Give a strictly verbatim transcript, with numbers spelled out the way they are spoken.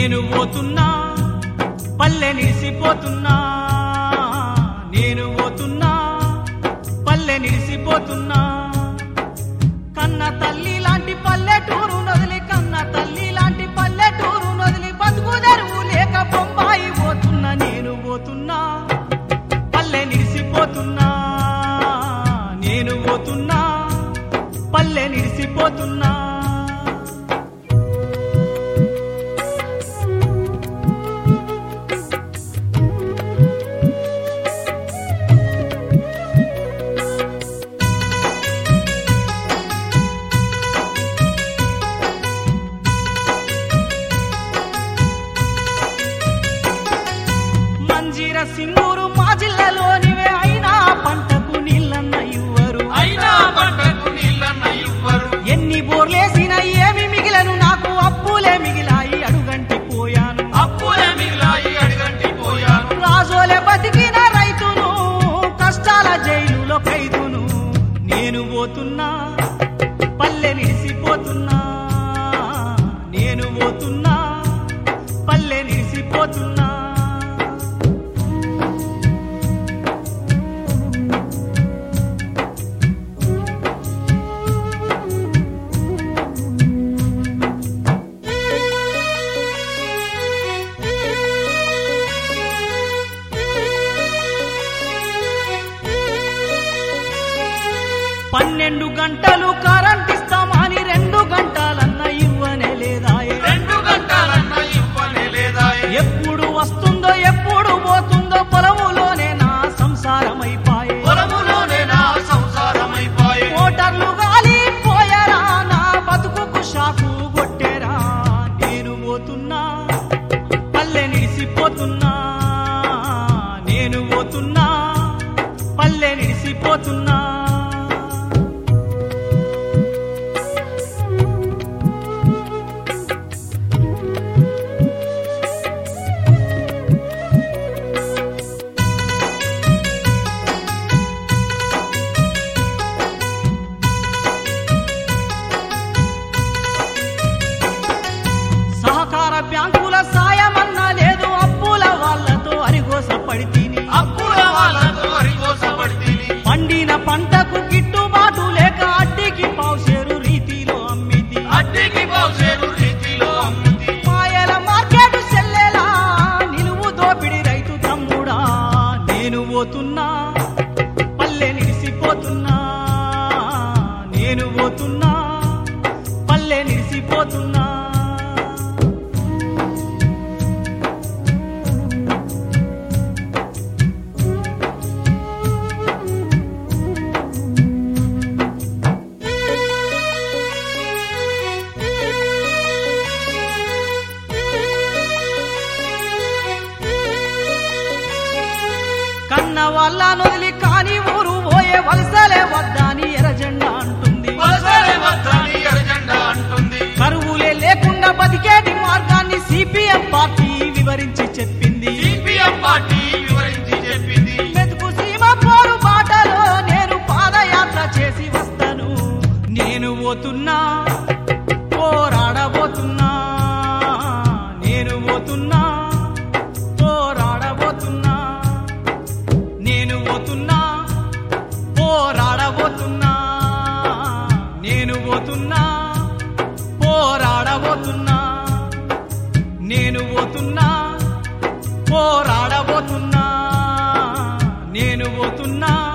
నేను పోతున్నా పల్లె నిలిసిపోతున్నా నేను పోతున్నా పల్లె నిలిసిపోతున్నా కన్న తల్లి లాంటి పల్లెటూరు నదిలి కన్న తల్లి లాంటి పల్లెటూరు నదిలి బతుకు తెరువు లేక బొంబాయి పోతున్నా నేను పోతున్నా పల్లె నిలిసిపోతున్నా నేను పోతున్నా పల్లె నిలిసిపోతున్నా సింగూరు మా జిల్లాలోనివే అయినా పంటకు నీళ్ళన్న ఇవ్వరు అయినా పంటకు నీళ్ళన్న ఇవ్వరు ఎన్ని బోర్లేసిన ఏమి మిగిలను నాకు అప్పులే మిగిలాయి అడుగంటి పోయాను అప్పులే మిగిలాయి అడుగంటి పోయాను రాజోలే బతికిన రైతును కష్టాల జైలులో ఖైదును నేను పోతున్నా పల్లె నిలిసిపోతున్నా నేను పోతున్నా పల్లె నిలిసిపోతున్నా పన్నెండు గంటలు కరెంట్ ఇస్తామని రెండు గంటలన్న ఇవ్వనే లేదాయే రెండు గంటలన్న ఇవ్వనే లేదాయే ఎప్పుడు వస్తుందో ఎప్పుడు పోతుందో పొలములోనే నా సంసారమైపాయే పొలములోనే నా సంసారమైపాయే మోటార్లు గాలిపోయారా నా బతుకుకు షాకు కొట్టేరా నేను పోతున్నా పల్లె నిలిసిపోతున్నా నేను పోతున్నా పల్లె నిలిసిపోతున్నా సహకార బ్యాంకుల సాయమన్నా లేదు అప్పుల వాళ్ళతో అరిగోస పడితీని అప్పుల వాళ్ళతో అరిగోస పడితీని పండిన పంటకు గిట్టుబాటు లేక అడ్డికి పావుసేరు రీతిలో అమ్మితి అడ్డికి పావుసేరు రీతిలో అమ్మితి మాయల మార్కెట్ సెల్లెలా నిలువు దోపిడి రైతు తమ్ముడా నేను పోతున్నా పల్లె నిలిసిపోతున్నా నేను పోతున్నా పల్లె నిలిసిపోతున్నా కన్న వాళ్ళ నొదిలి కాని ఊరు పోయే వలసలే వద్దాని ఎర్రజెండా అంటుంది వలసలే వద్దని ఎర్రజెండా అంటుంది కరువులే లేకుండా బతికేటి మార్గాన్ని సిపిఎం పార్టీ వివరించి చెప్పింది సిపిఎం పార్టీ వివరించి చెప్పింది మెతుకు సీమ పోరు బాటలో నేను పాదయాత్ర చేసి వస్తాను నేను పోతున్నా పోరాడబోతున్నా నేను పోతున్నా పోరాడబోతున్నా నేను పోతున్నా పోరాడబోతున్నా నేను పోతున్నా పోరాడబోతున్నా నేను పోతున్నా పోరాడబోతున్నా నేను పోతున్నా